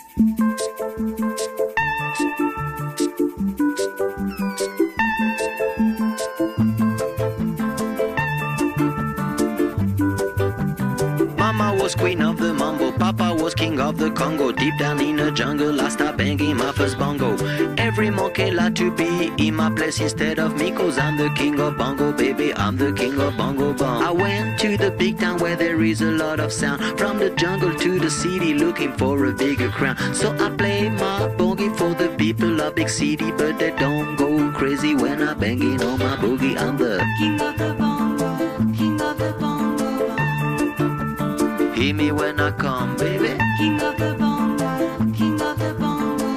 Mama was queen of the mambo, Papa was king of the Congo. Deep down in the jungle, I start banging my first bongo. Every monkey like to be in my place instead of me, cause I'm the king of bongo, baby, I'm the king of bongo bong. I went to the big town where there is a lot of sound, from the jungle to the city looking for a bigger crown. So I play my boogie for the people of big city, but they don't go crazy when I'm banging on my boogie. I'm the king of the bongo, king of the bongo bong. Hear me when I come, baby. King of the bongo, king of the bongo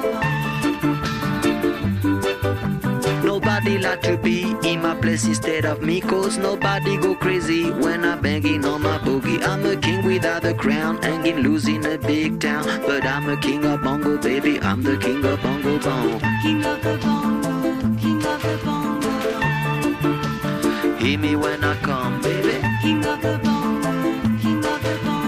bong. Nobody like to be in my place instead of me, cause nobody go crazy when I'm banging on my boogie. I'm a king without a crown, hanging loose in a big town, but I'm a king of bongo, baby, I'm the king of bongo bong. King of the bongo, king of the bongo bong. Hear me when I come, baby. King of the bongo, king of the bongo.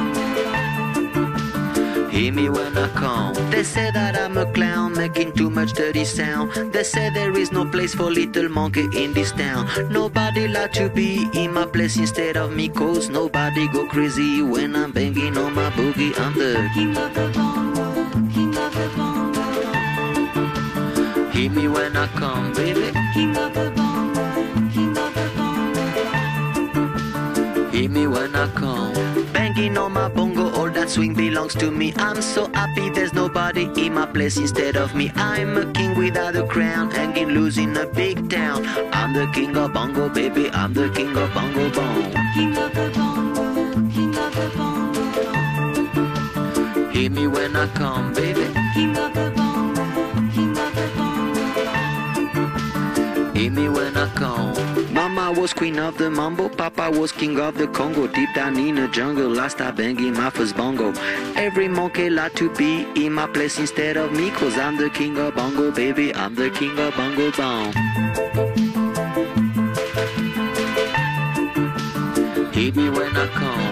Hear me when I come. They say that I'm a clown, making too much dirty sound. They say there is no place for little monkey in this town. Nobody like to be in my place instead of me, cause nobody go crazy when I'm banging on my boogie. I'm the king of the bongo, king of the bongo bong. Hear me when I come, baby. King of the bongo, king of the bongo bong. Hear me when I come. Banging on my bongo, all that swing belongs to me. I'm so happy there's nobody in my place instead of me. I'm a king without a crown, hanging loose in a big town. I'm the king of bongo, baby, I'm the king of bongo bong. King of the bongo, king of the bongo bong. Hear me when I come, baby. King of the bongo, king of the bongo bong. Hear me when I come. Mama was queen of the mambo, Papa was king of the Congo. Deep down in the jungle, I start banging my first bongo. Every monkey like to be in my place instead of me, cause I'm the king of bongo, baby, I'm the king of bongo bong. Hear me when I come.